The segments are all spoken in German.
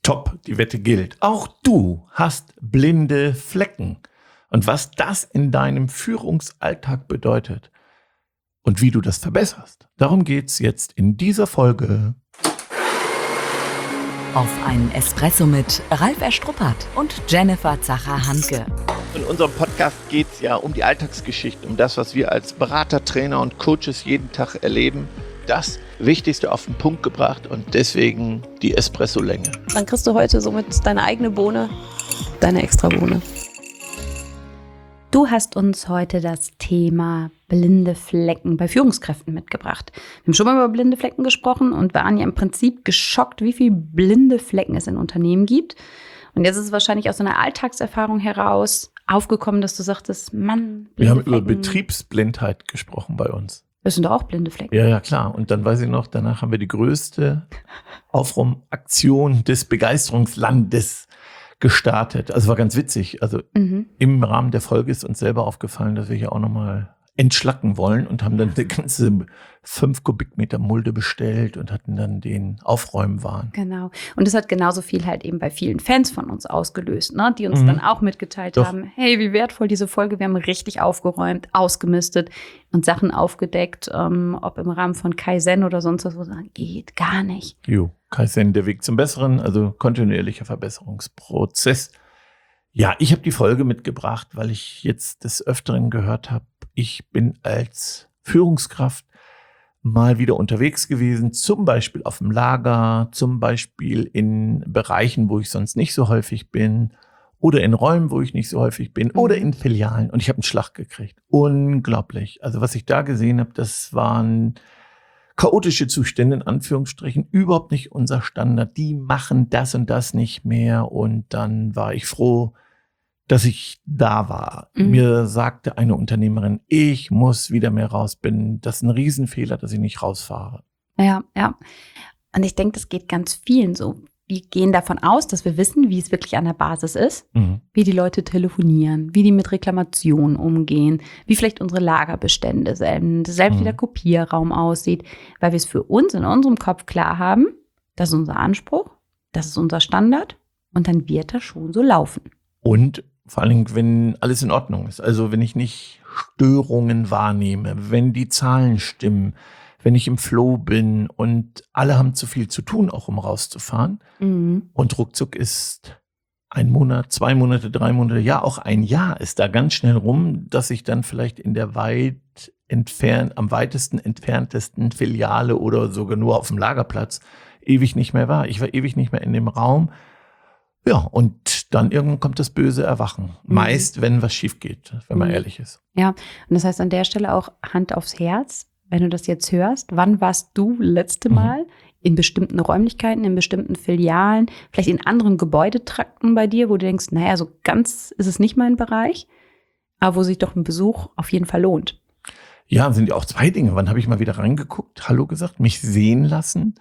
Top, die Wette gilt. Auch du hast blinde Flecken. Und was das in deinem Führungsalltag bedeutet und wie du das verbesserst, darum geht's jetzt in dieser Folge. Auf einen Espresso mit Ralf Erstruppert und Jennifer Zacher-Hanke. In unserem Podcast geht es ja um die Alltagsgeschichte, um das, was wir als Berater, Trainer und Coaches jeden Tag erleben. Das Wichtigste auf den Punkt gebracht und deswegen die Espresso-Länge. Dann kriegst du heute somit deine eigene Bohne, deine Extrabohne. Du hast uns heute das Thema blinde Flecken bei Führungskräften mitgebracht. Wir haben schon mal über blinde Flecken gesprochen und waren ja im Prinzip geschockt, wie viele blinde Flecken es in Unternehmen gibt. Und jetzt ist es wahrscheinlich aus so einer Alltagserfahrung heraus aufgekommen, dass du sagtest, Mann, Wir haben blinde über Flecken. Betriebsblindheit gesprochen bei uns. Das sind doch auch blinde Flecken. Ja, klar. Und dann weiß ich noch, danach haben wir die größte Aufräumaktion des Begeisterungslandes gestartet. Also war ganz witzig. Also im Rahmen der Folge ist uns selber aufgefallen, dass wir hier auch nochmal entschlacken wollen und haben dann eine ganze 5 Kubikmeter Mulde bestellt und hatten dann den Aufräumwahn. Genau. Und das hat genauso viel halt eben bei vielen Fans von uns ausgelöst, ne? Die uns dann auch mitgeteilt haben, hey, wie wertvoll diese Folge, wir haben richtig aufgeräumt, ausgemistet und Sachen aufgedeckt, ob im Rahmen von Kaizen oder sonst was, wo sagen, geht gar nicht. Kaizen, der Weg zum Besseren, also kontinuierlicher Verbesserungsprozess. Ja, ich habe die Folge mitgebracht, weil ich jetzt des Öfteren gehört habe, ich bin als Führungskraft mal wieder unterwegs gewesen, zum Beispiel auf dem Lager, zum Beispiel in Bereichen, wo ich sonst nicht so häufig bin oder in Räumen, wo ich nicht so häufig bin oder in Filialen und ich habe einen Schlag gekriegt. Unglaublich. Also was ich da gesehen habe, das waren chaotische Zustände in Anführungsstrichen, überhaupt nicht unser Standard. Die machen das und das nicht mehr und dann war ich froh, dass ich da war. Mir sagte eine Unternehmerin, ich muss wieder mehr raus, das ist ein Riesenfehler, dass ich nicht rausfahre. Ja. Und ich denke, das geht ganz vielen so. Wir gehen davon aus, dass wir wissen, wie es wirklich an der Basis ist, wie die Leute telefonieren, wie die mit Reklamationen umgehen, wie vielleicht unsere Lagerbestände sind, selbst wie der Kopierraum aussieht, weil wir es für uns in unserem Kopf klar haben, das ist unser Anspruch, das ist unser Standard und dann wird das schon so laufen. Und vor allen Dingen, wenn alles in Ordnung ist, also wenn ich nicht Störungen wahrnehme, wenn die Zahlen stimmen, wenn ich im Flow bin und alle haben zu viel zu tun, auch um rauszufahren. Und ruckzuck ist 1 Monat, 2 Monate, 3 Monate, ja auch ein Jahr ist da ganz schnell rum, dass ich dann vielleicht in der am weitesten entferntesten Filiale oder sogar nur auf dem Lagerplatz ewig nicht mehr war. Ich war ewig nicht mehr in dem Raum. Ja, und dann irgendwann kommt das böse Erwachen. Meist, wenn was schief geht, wenn man ehrlich ist. Ja, und das heißt an der Stelle auch Hand aufs Herz, wenn du das jetzt hörst, wann warst du letzte Mal in bestimmten Räumlichkeiten, in bestimmten Filialen, vielleicht in anderen Gebäudetrakten bei dir, wo du denkst, naja, so ganz ist es nicht mein Bereich, aber wo sich doch ein Besuch auf jeden Fall lohnt. Ja, sind ja auch 2 Dinge. Wann habe ich mal wieder reingeguckt, Hallo gesagt, mich sehen lassen?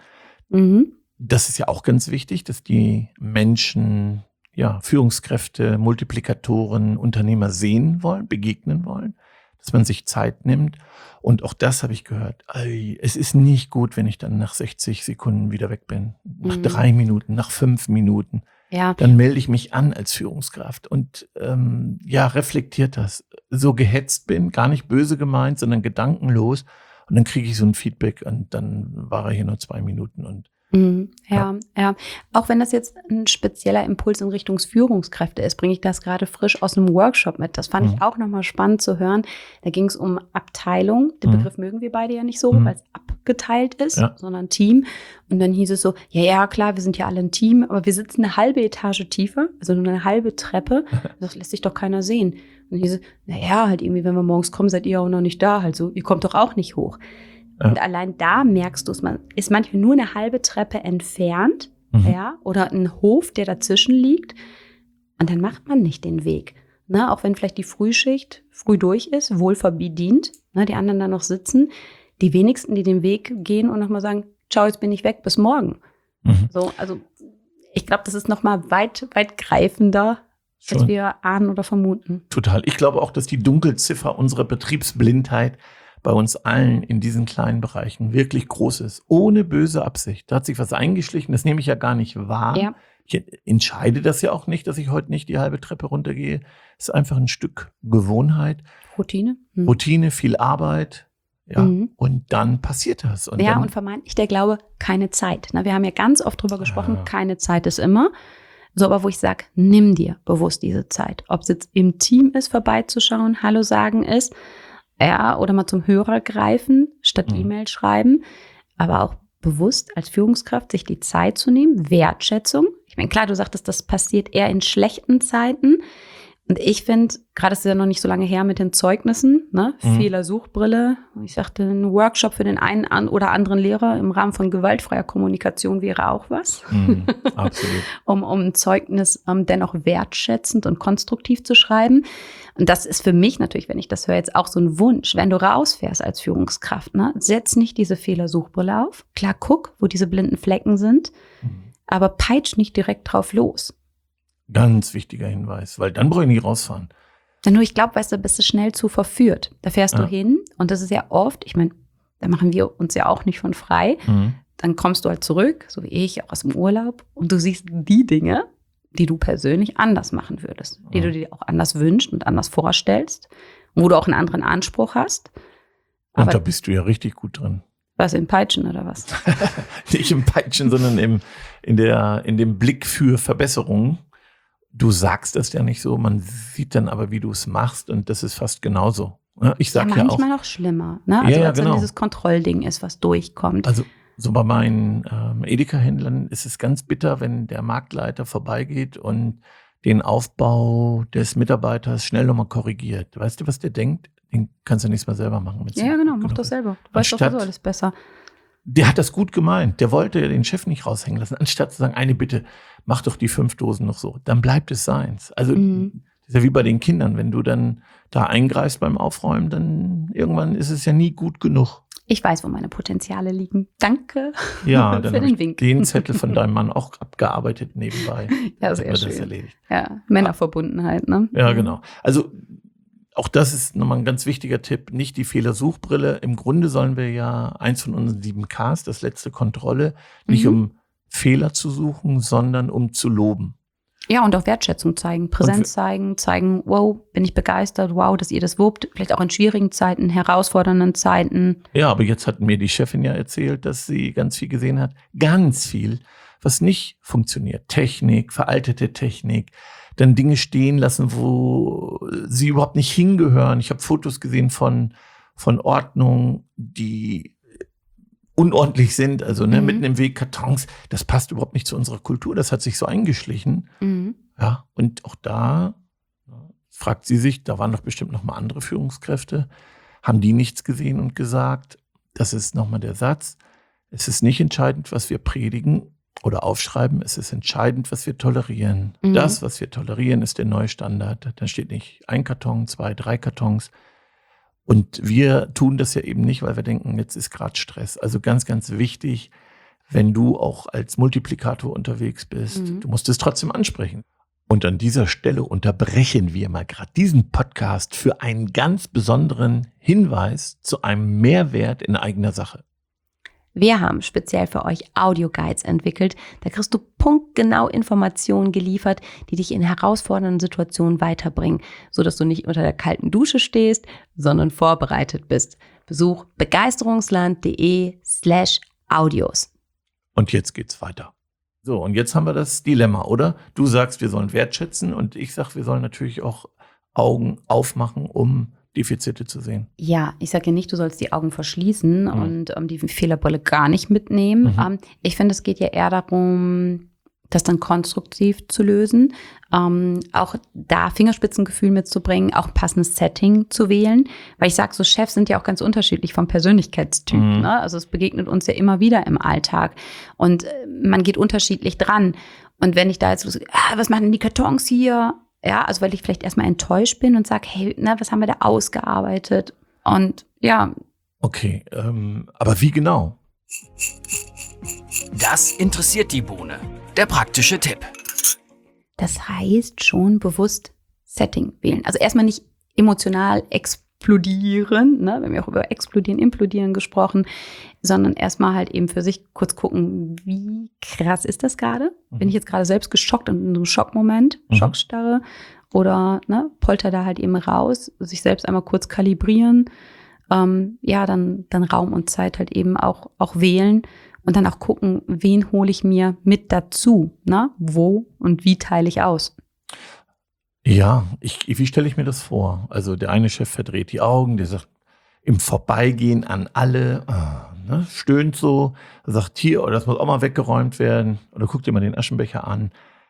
Das ist ja auch ganz wichtig, dass die Menschen, ja, Führungskräfte, Multiplikatoren, Unternehmer sehen wollen, begegnen wollen, dass man sich Zeit nimmt. Und auch das habe ich gehört. Es ist nicht gut, wenn ich dann nach 60 Sekunden wieder weg bin. Nach 3 Minuten, nach 5 Minuten. Ja. Dann melde ich mich an als Führungskraft und reflektiert das. So gehetzt bin, gar nicht böse gemeint, sondern gedankenlos. Und dann kriege ich so ein Feedback und dann war er hier nur 2 Minuten und Ja. Auch wenn das jetzt ein spezieller Impuls in Richtung Führungskräfte ist, bringe ich das gerade frisch aus einem Workshop mit. Das fand ich auch nochmal spannend zu hören. Da ging es um Abteilung. Den Begriff mögen wir beide ja nicht so, weil es abgeteilt ist, sondern Team. Und dann hieß es so, ja, klar, wir sind ja alle ein Team, aber wir sitzen eine halbe Etage tiefer, also nur eine halbe Treppe. Das lässt sich doch keiner sehen. Und dann hieß es, halt irgendwie, wenn wir morgens kommen, seid ihr auch noch nicht da. Also ihr kommt doch auch nicht hoch. Und allein da merkst du es, man ist manchmal nur eine halbe Treppe entfernt, oder ein Hof, der dazwischen liegt. Und dann macht man nicht den Weg. Ne? Auch wenn vielleicht die Frühschicht früh durch ist, wohlverdient, ne? Die anderen da noch sitzen. Die wenigsten, die den Weg gehen und nochmal sagen, ciao, jetzt bin ich weg, bis morgen. So, also ich glaube, das ist nochmal weit, weit greifender, als wir ahnen oder vermuten. Total. Ich glaube auch, dass die Dunkelziffer unserer Betriebsblindheit bei uns allen in diesen kleinen Bereichen wirklich groß ist. Ohne böse Absicht. Da hat sich was eingeschlichen, das nehme ich ja gar nicht wahr. Ja. Ich entscheide das ja auch nicht, dass ich heute nicht die halbe Treppe runtergehe. Es ist einfach ein Stück Gewohnheit. Routine. Routine, viel Arbeit. Ja, und dann passiert das. Und und vermeintlich der Glaube, keine Zeit. Na, wir haben ja ganz oft drüber gesprochen, keine Zeit ist immer. So, aber wo ich sage, nimm dir bewusst diese Zeit. Ob es jetzt im Team ist, vorbeizuschauen, Hallo sagen ist, oder mal zum Hörer greifen, statt E-Mail schreiben. Aber auch bewusst als Führungskraft sich die Zeit zu nehmen, Wertschätzung. Ich meine, klar, du sagtest, das passiert eher in schlechten Zeiten. Und ich finde, gerade ist es ja noch nicht so lange her mit den Zeugnissen, ne? Fehlersuchbrille. Ich sagte, ein Workshop für den einen oder anderen Lehrer im Rahmen von gewaltfreier Kommunikation wäre auch was. Absolut. um ein Zeugnis dennoch wertschätzend und konstruktiv zu schreiben. Und das ist für mich natürlich, wenn ich das höre, jetzt auch so ein Wunsch. Wenn du rausfährst als Führungskraft, ne? Setz nicht diese Fehlersuchbrille auf. Klar, guck, wo diese blinden Flecken sind, aber peitsch nicht direkt drauf los. Ganz wichtiger Hinweis, weil dann brauche ich nicht rausfahren. Nur ich glaube, weißt du, bist du schnell zu verführt. Da fährst du hin und das ist ja oft, ich meine, da machen wir uns ja auch nicht von frei. Dann kommst du halt zurück, so wie ich, auch aus dem Urlaub und du siehst die Dinge, die du persönlich anders machen würdest, die du dir auch anders wünschst und anders vorstellst, wo du auch einen anderen Anspruch hast. Aber und da bist du ja richtig gut drin. Was, im Peitschen oder was? Nicht im Peitschen, sondern in dem Blick für Verbesserungen. Du sagst das ja nicht so, man sieht dann aber, wie du es machst und das ist fast genauso. Ich sag ja auch. Manchmal noch schlimmer, ne? Also als wenn dieses Kontrollding ist, was durchkommt. Also so bei meinen Edeka-Händlern ist es ganz bitter, wenn der Marktleiter vorbeigeht und den Aufbau des Mitarbeiters schnell nochmal korrigiert. Weißt du, was der denkt? Den kannst du nächstes Mal selber machen. Ja, genau, mach das selber. Du weißt doch sowieso alles besser. Der hat das gut gemeint. Der wollte den Chef nicht raushängen lassen. Anstatt zu sagen, eine Bitte, mach doch die 5 Dosen noch so. Dann bleibt es seins. Also, das ist ja wie bei den Kindern. Wenn du dann da eingreifst beim Aufräumen, dann irgendwann ist es ja nie gut genug. Ich weiß, wo meine Potenziale liegen. Danke ja, dann für den Wink. Den Zettel von deinem Mann auch abgearbeitet nebenbei. Ja, sehr schön. Das erledigt. Ja, Männerverbundenheit, ne? Ja, genau. Also, auch das ist nochmal ein ganz wichtiger Tipp, nicht die Fehlersuchbrille. Im Grunde sollen wir ja eins von unseren 7 Ks, das letzte Kontrolle, nicht um Fehler zu suchen, sondern um zu loben. Ja, und auch Wertschätzung zeigen, Präsenz zeigen, wow, bin ich begeistert, wow, dass ihr das wuppt, vielleicht auch in schwierigen Zeiten, herausfordernden Zeiten. Ja, aber jetzt hat mir die Chefin ja erzählt, dass sie ganz viel gesehen hat, ganz viel, was nicht funktioniert. Technik, veraltete Technik, dann Dinge stehen lassen, wo sie überhaupt nicht hingehören. Ich habe Fotos gesehen von Ordnungen, die unordentlich sind, also mitten im Weg Kartons. Das passt überhaupt nicht zu unserer Kultur. Das hat sich so eingeschlichen. Ja, und auch da fragt sie sich, da waren doch bestimmt noch mal andere Führungskräfte, haben die nichts gesehen und gesagt, das ist nochmal der Satz, es ist nicht entscheidend, was wir predigen oder aufschreiben, es ist entscheidend, was wir tolerieren. Das, was wir tolerieren, ist der neue Standard. Da steht nicht 1 Karton, 2, 3 Kartons. Und wir tun das ja eben nicht, weil wir denken, jetzt ist gerade Stress. Also ganz, ganz wichtig, wenn du auch als Multiplikator unterwegs bist, du musst es trotzdem ansprechen. Und an dieser Stelle unterbrechen wir mal gerade diesen Podcast für einen ganz besonderen Hinweis zu einem Mehrwert in eigener Sache. Wir haben speziell für euch Audio-Guides entwickelt. Da kriegst du punktgenau Informationen geliefert, die dich in herausfordernden Situationen weiterbringen, sodass du nicht unter der kalten Dusche stehst, sondern vorbereitet bist. Besuch begeisterungsland.de/audios. Und jetzt geht's weiter. So, und jetzt haben wir das Dilemma, oder? Du sagst, wir sollen wertschätzen und ich sag, wir sollen natürlich auch Augen aufmachen, um Defizite zu sehen. Ja, ich sage ja nicht, du sollst die Augen verschließen und die Fehlerbrille gar nicht mitnehmen. Ich finde, es geht ja eher darum, das dann konstruktiv zu lösen, auch da Fingerspitzengefühl mitzubringen, auch ein passendes Setting zu wählen, weil ich sage, so Chefs sind ja auch ganz unterschiedlich vom Persönlichkeitstyp. Ne? Also es begegnet uns ja immer wieder im Alltag und man geht unterschiedlich dran. Und wenn ich da jetzt was machen denn die Kartons hier? Ja, also weil ich vielleicht erstmal enttäuscht bin und sage, hey, was haben wir da ausgearbeitet? Und ja. Okay, aber wie genau? Das interessiert die Bohne. Der praktische Tipp. Das heißt schon bewusst Setting wählen. Also erstmal nicht emotional explodieren, ne? Wir haben ja auch über explodieren, implodieren gesprochen, sondern erstmal halt eben für sich kurz gucken, wie krass ist das gerade? Bin ich jetzt gerade selbst geschockt in einem Schockmoment, Schockstarre, oder ne, polter da halt eben raus, sich selbst einmal kurz kalibrieren, dann Raum und Zeit halt eben auch wählen und dann auch gucken, wen hole ich mir mit dazu, ne? Wo und wie teile ich aus? Ja, wie stelle ich mir das vor? Also der eine Chef verdreht die Augen, der sagt im Vorbeigehen an alle, ne, stöhnt so, sagt hier, das muss auch mal weggeräumt werden. Oder guckt dir mal den Aschenbecher an.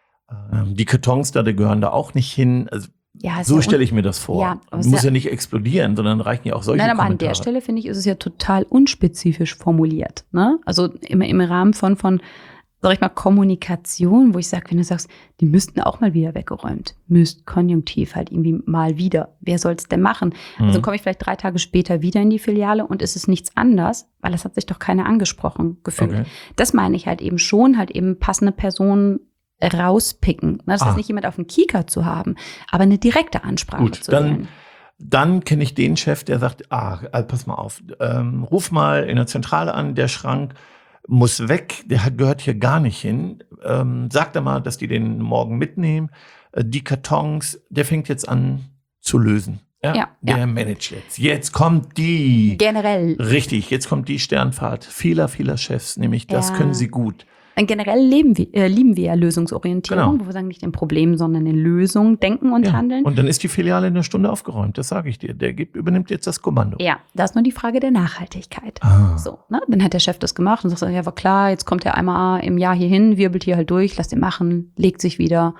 Die Kartons da, die gehören da auch nicht hin. Also Ja, so stelle ich mir das vor. Ja, Muss ja nicht explodieren, sondern reichen ja auch solche Nein, aber Kommentare. an der Stelle, finde ich, ist es ja total unspezifisch formuliert. Ne? Also immer im Rahmen von, sag ich mal, Kommunikation, wo ich sage, wenn du sagst, die müssten auch mal wieder weggeräumt. Konjunktiv halt irgendwie mal wieder. Wer soll es denn machen? Also komme ich vielleicht 3 Tage später wieder in die Filiale und es ist nichts anders, weil das hat sich doch keiner angesprochen gefühlt. Okay. Das meine ich halt eben schon, halt eben passende Personen rauspicken. Das heißt nicht jemand auf dem Kieker zu haben, aber eine direkte Ansprache Gut, zu wählen. dann kenne ich den Chef, der sagt, pass mal auf, ruf mal in der Zentrale an, der Schrank muss weg, der gehört hier gar nicht hin. Sag da mal, dass die den morgen mitnehmen. Die Kartons, der fängt jetzt an zu lösen. Der managt jetzt. Jetzt kommt die. Generell. Richtig, jetzt kommt die Sternfahrt vieler Chefs, nämlich das können sie gut. Generell lieben wir ja Lösungsorientierung, wo wir sagen, nicht in Problemen, sondern in Lösungen denken und handeln. Und dann ist die Filiale in einer Stunde aufgeräumt, das sage ich dir. Der übernimmt jetzt das Kommando. Ja, da ist nur die Frage der Nachhaltigkeit. So, ne? Dann hat der Chef das gemacht und sagt, ja, war klar, jetzt kommt er einmal im Jahr hier hin, wirbelt hier halt durch, lasst ihn machen, legt sich wieder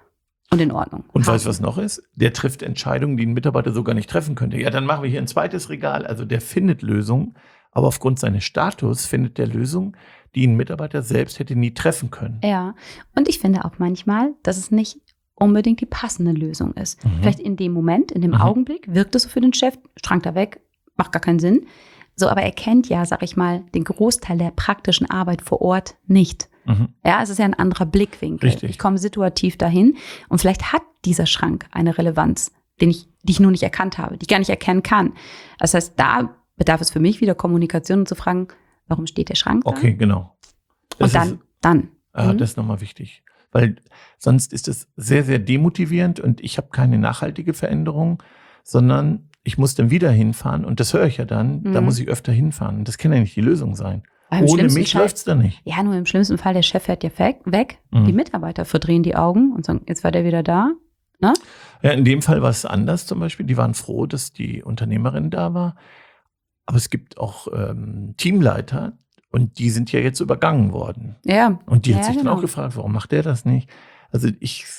und in Ordnung. Und weißt du, was noch ist? Der trifft Entscheidungen, die ein Mitarbeiter so gar nicht treffen könnte. Ja, dann machen wir hier ein zweites Regal. Also der findet Lösungen, aber aufgrund seines Status findet der Lösungen, die ein Mitarbeiter selbst hätte nie treffen können. Ja, und ich finde auch manchmal, dass es nicht unbedingt die passende Lösung ist. Vielleicht in dem Moment, in dem Augenblick wirkt es so für den Chef, Schrank da weg, macht gar keinen Sinn. So, aber er kennt ja, sag ich mal, den Großteil der praktischen Arbeit vor Ort nicht. Ja, es ist ja ein anderer Blickwinkel. Richtig. Ich komme situativ dahin und vielleicht hat dieser Schrank eine Relevanz, die ich nur nicht erkannt habe, die ich gar nicht erkennen kann. Das heißt, da bedarf es für mich wieder Kommunikation und zu fragen, warum steht der Schrank da? Okay, genau. Und dann. Das ist nochmal wichtig. Weil sonst ist es sehr, sehr demotivierend und ich habe keine nachhaltige Veränderung, sondern ich muss dann wieder hinfahren und das höre ich ja dann, da muss ich öfter hinfahren. Und das kann ja nicht die Lösung sein. Ohne mich läuft es dann nicht. Ja, nur im schlimmsten Fall, der Chef fährt ja weg. Die Mitarbeiter verdrehen die Augen und sagen, jetzt war der wieder da. Ne? Ja, in dem Fall war es anders zum Beispiel. Die waren froh, dass die Unternehmerin da war. Aber es gibt auch Teamleiter und die sind ja jetzt übergangen worden. Ja. Und die hat sich dann auch gefragt, warum macht der das nicht? Also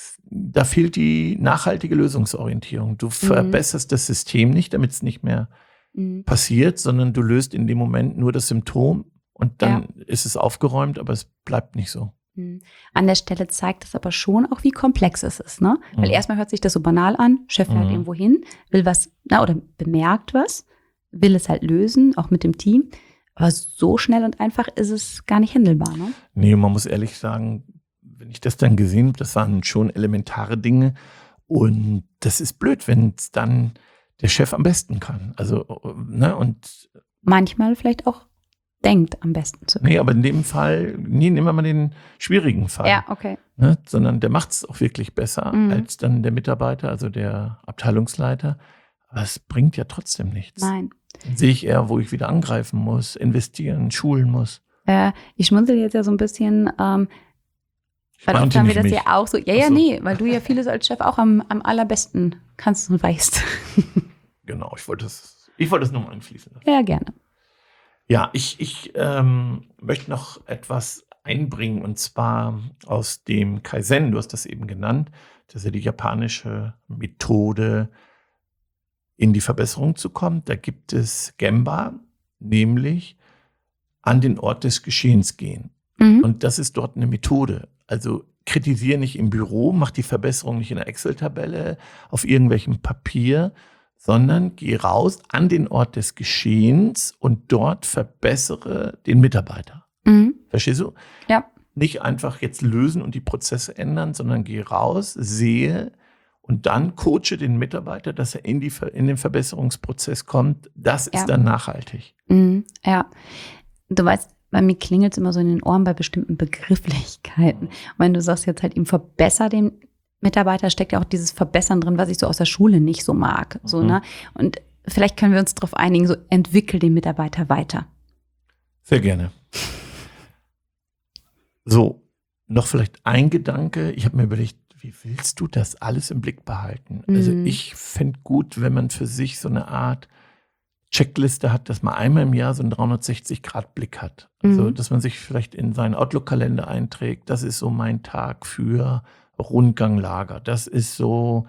da fehlt die nachhaltige Lösungsorientierung. Du verbesserst das System nicht, damit es nicht mehr passiert, sondern du löst in dem Moment nur das Symptom und dann ist es aufgeräumt, aber es bleibt nicht so. An der Stelle zeigt es aber schon auch, wie komplex es ist, ne? Weil erstmal hört sich das so banal an, Chef fährt irgendwo hin, will was, oder bemerkt was, will es halt lösen, auch mit dem Team. Aber so schnell und einfach ist es gar nicht handelbar, ne? Nee, man muss ehrlich sagen, wenn ich das dann gesehen habe, das waren schon elementare Dinge. Und das ist blöd, wenn es dann der Chef am besten kann. Also, ne, und manchmal vielleicht auch denkt, am besten zu können. Nee, aber in dem Fall, nehmen wir mal den schwierigen Fall. Ja, okay. Ne, sondern der macht es auch wirklich besser als dann der Mitarbeiter, also der Abteilungsleiter. Aber es bringt ja trotzdem nichts. Nein. Dann sehe ich eher, wo ich wieder angreifen muss, investieren, schulen muss. Ich schmunzel jetzt ja so ein bisschen, weil oft haben wir das ja auch so. Nee, weil du ja vieles als Chef auch am allerbesten kannst und weißt. Genau, ich wollte das nur mal einfließen lassen. Ja, gerne. Ja, ich möchte noch etwas einbringen und zwar aus dem Kaizen, du hast das eben genannt, das ist ja die japanische Methode, in die Verbesserung zu kommen. Da gibt es Gemba, nämlich an den Ort des Geschehens gehen. Und das ist dort eine Methode. Also kritisiere nicht im Büro, mach die Verbesserung nicht in der Excel-Tabelle, auf irgendwelchem Papier, sondern geh raus an den Ort des Geschehens und dort verbessere den Mitarbeiter. Verstehst du? Ja. Nicht einfach jetzt lösen und die Prozesse ändern, sondern geh raus, sehe und dann coache den Mitarbeiter, dass er in den Verbesserungsprozess kommt. Das ist dann nachhaltig. Ja, du weißt, bei mir klingelt es immer so in den Ohren bei bestimmten Begrifflichkeiten. Und wenn du sagst jetzt halt ihm verbessere den Mitarbeiter, steckt ja auch dieses Verbessern drin, was ich so aus der Schule nicht so mag. So, ne? Und vielleicht können wir uns darauf einigen, so entwickel den Mitarbeiter weiter. Sehr gerne. So, noch vielleicht ein Gedanke. Ich habe mir überlegt, wie willst du das alles im Blick behalten? Also ich fände gut, wenn man für sich so eine Art Checkliste hat, dass man einmal im Jahr so einen 360-Grad-Blick hat. Also dass man sich vielleicht in seinen Outlook-Kalender einträgt, das ist so mein Tag für Rundganglager. Das ist so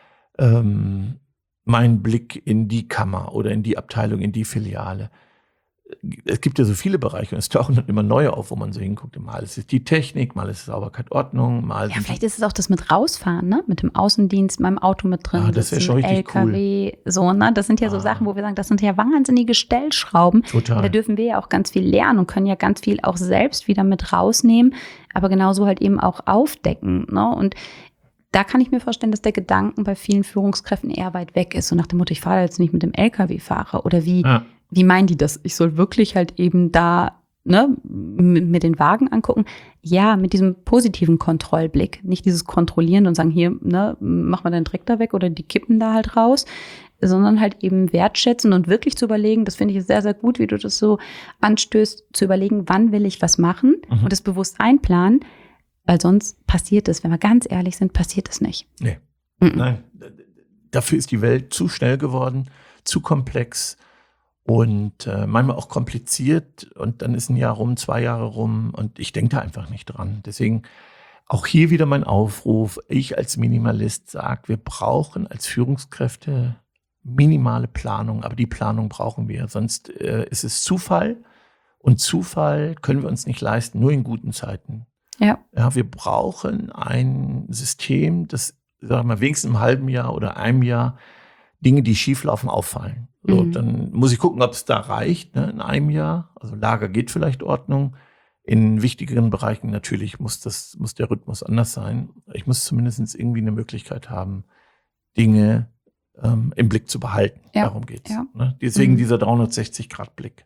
mein Blick in die Kammer oder in die Abteilung, in die Filiale. Es gibt ja so viele Bereiche und es tauchen dann immer neue auf, wo man so hinguckt. Mal ist es die Technik, mal ist es Sauberkeit, Ordnung, mal ja, vielleicht ist es auch das mit rausfahren, ne? Mit dem Außendienst, meinem Auto mit drin, das wäre schon richtig LKW, cool. So, ne? Das sind ja so Sachen, wo wir sagen, das sind ja wahnsinnige Stellschrauben. Total. Und da dürfen wir ja auch ganz viel lernen und können ja ganz viel auch selbst wieder mit rausnehmen, aber genauso halt eben auch aufdecken, ne? Und da kann ich mir vorstellen, dass der Gedanken bei vielen Führungskräften eher weit weg ist. So nach dem Motto, ich fahre jetzt nicht mit dem LKW-Fahrer oder wie meinen die das? Ich soll wirklich halt eben da mir den Wagen angucken. Ja, mit diesem positiven Kontrollblick. Nicht dieses Kontrollieren und sagen, hier, mach mal deinen Dreck da weg oder die kippen da halt raus, sondern halt eben wertschätzen und wirklich zu überlegen, das finde ich sehr, sehr gut, wie du das so anstößt, zu überlegen, wann will ich was machen und das bewusst einplanen, weil sonst passiert es, wenn wir ganz ehrlich sind, passiert es nicht. Nee. Nein, dafür ist die Welt zu schnell geworden, zu komplex. Und manchmal auch kompliziert und dann ist ein Jahr rum, 2 Jahre rum und ich denke da einfach nicht dran. Deswegen auch hier wieder mein Aufruf. Ich als Minimalist sage, wir brauchen als Führungskräfte minimale Planung, aber die Planung brauchen wir. Sonst ist es Zufall und Zufall können wir uns nicht leisten, nur in guten Zeiten. Ja, wir brauchen ein System, das, sagen wir mal, wenigstens im halben Jahr oder einem Jahr Dinge, die schieflaufen, auffallen. So, dann muss ich gucken, ob es da reicht, ne, in einem Jahr. Also Lager geht vielleicht Ordnung. In wichtigeren Bereichen natürlich muss der Rhythmus anders sein. Ich muss zumindest irgendwie eine Möglichkeit haben, Dinge im Blick zu behalten. Ja. Darum geht's. Ja. Ne? Deswegen dieser 360-Grad-Blick.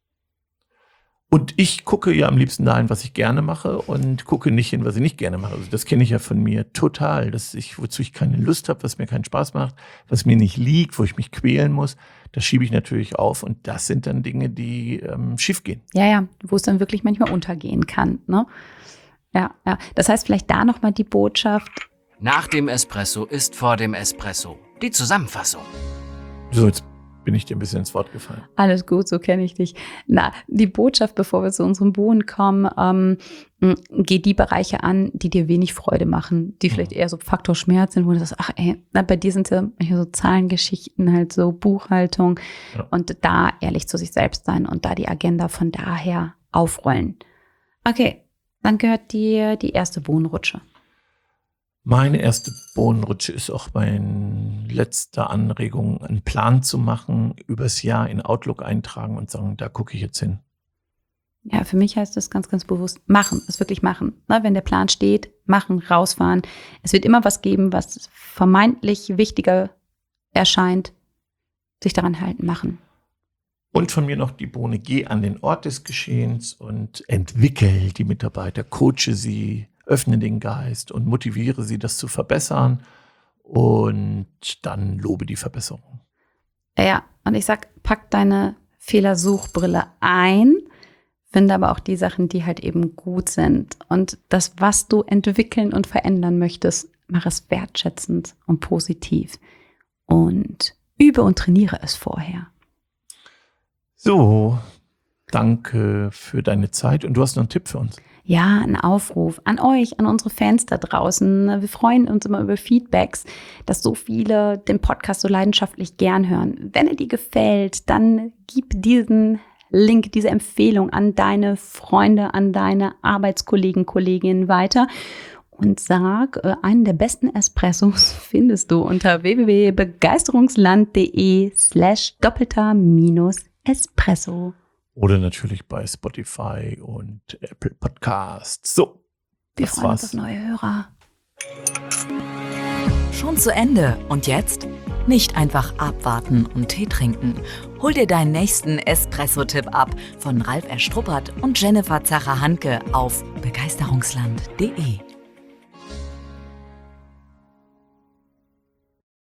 Und ich gucke ja am liebsten dahin, was ich gerne mache und gucke nicht hin, was ich nicht gerne mache. Also das kenne ich ja von mir total, wozu ich keine Lust habe, was mir keinen Spaß macht, was mir nicht liegt, wo ich mich quälen muss. Das schiebe ich natürlich auf und das sind dann Dinge, die schief gehen. Ja, wo es dann wirklich manchmal untergehen kann. Ne? Ja. Das heißt vielleicht da nochmal die Botschaft. Nach dem Espresso ist vor dem Espresso. Die Zusammenfassung. So, jetzt bin ich dir ein bisschen ins Wort gefallen. Alles gut, so kenne ich dich. Die Botschaft, bevor wir zu unserem Bohnen kommen, geh die Bereiche an, die dir wenig Freude machen, die vielleicht eher so Faktor Schmerz sind, wo du sagst, bei dir sind ja so Zahlengeschichten, halt so Buchhaltung und da ehrlich zu sich selbst sein und da die Agenda von daher aufrollen. Okay, dann gehört dir die erste Bohnenrutsche. Meine erste Bohnenrutsche ist auch meine letzte Anregung, einen Plan zu machen, übers Jahr in Outlook eintragen und sagen, da gucke ich jetzt hin. Ja, für mich heißt das ganz, ganz bewusst machen, es wirklich machen. Wenn der Plan steht, machen, rausfahren. Es wird immer was geben, was vermeintlich wichtiger erscheint. Sich daran halten, machen. Und von mir noch die Bohne, geh an den Ort des Geschehens und entwickel die Mitarbeiter, coache sie, öffne den Geist und motiviere sie, das zu verbessern und dann lobe die Verbesserung. Ja, und ich sag, pack deine Fehlersuchbrille ein, finde aber auch die Sachen, die halt eben gut sind. Und das, was du entwickeln und verändern möchtest, mach es wertschätzend und positiv. Und übe und trainiere es vorher. So, danke für deine Zeit. Und du hast noch einen Tipp für uns. Ja, ein Aufruf an euch, an unsere Fans da draußen. Wir freuen uns immer über Feedbacks, dass so viele den Podcast so leidenschaftlich gern hören. Wenn er dir gefällt, dann gib diesen Link, diese Empfehlung an deine Freunde, an deine Arbeitskollegen, Kolleginnen weiter und sag, einen der besten Espressos findest du unter www.begeisterungsland.de/_espresso. Oder natürlich bei Spotify und Apple Podcasts. So, wir freuen uns auf neue Hörer. Schon zu Ende. Und jetzt? Nicht einfach abwarten und Tee trinken. Hol dir deinen nächsten Espresso-Tipp ab von Ralf Erstruppert und Jennifer Zacher-Hanke auf begeisterungsland.de.